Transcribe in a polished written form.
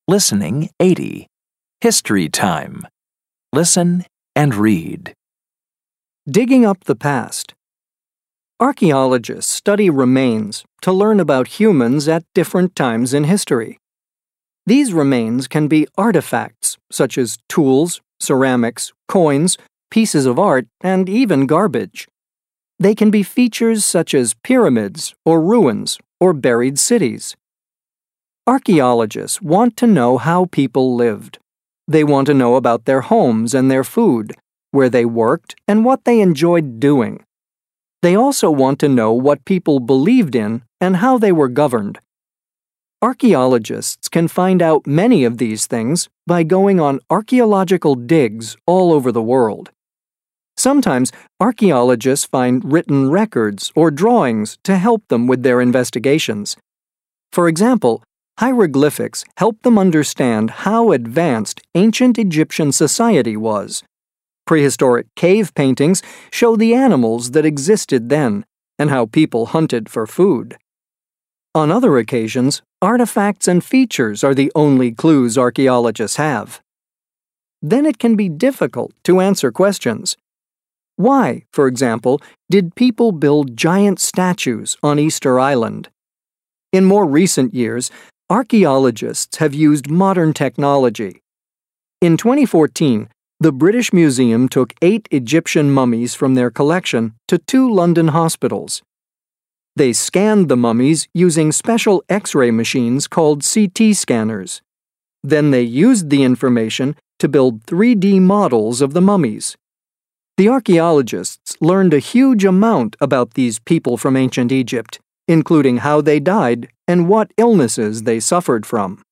Listening 80. History time. Listen and read. Digging up the past. Archaeologists study remains to learn about humans at different times in history. These remains can be artifacts such as tools, ceramics, coins, pieces of art, and even garbage. They can be features such as pyramids or ruins or buried cities. Archaeologists want to know how people lived. They want to know about their homes and their food, where they worked, and what they enjoyed doing. They also want to know what people believed in and how they were governed. Archaeologists can find out many of these things by going on archaeological digs all over the world. Sometimes archaeologists find written records or drawings to help them with their investigations. For example, hieroglyphics help them understand how advanced ancient Egyptian society was. Prehistoric cave paintings show the animals that existed then and how people hunted for food. On other occasions, artifacts and features are the only clues archaeologists have. Then it can be difficult to answer questions. Why, for example, did people build giant statues on Easter Island? In more recent years, archaeologists have used modern technology. In 2014, the British Museum took 8 Egyptian mummies from their collection to 2 London hospitals. They scanned the mummies using special X-ray machines called CT scanners. Then they used the information to build 3D models of the mummies. The archaeologists learned a huge amount about these people from ancient Egypt, including how they died and what illnesses they suffered from.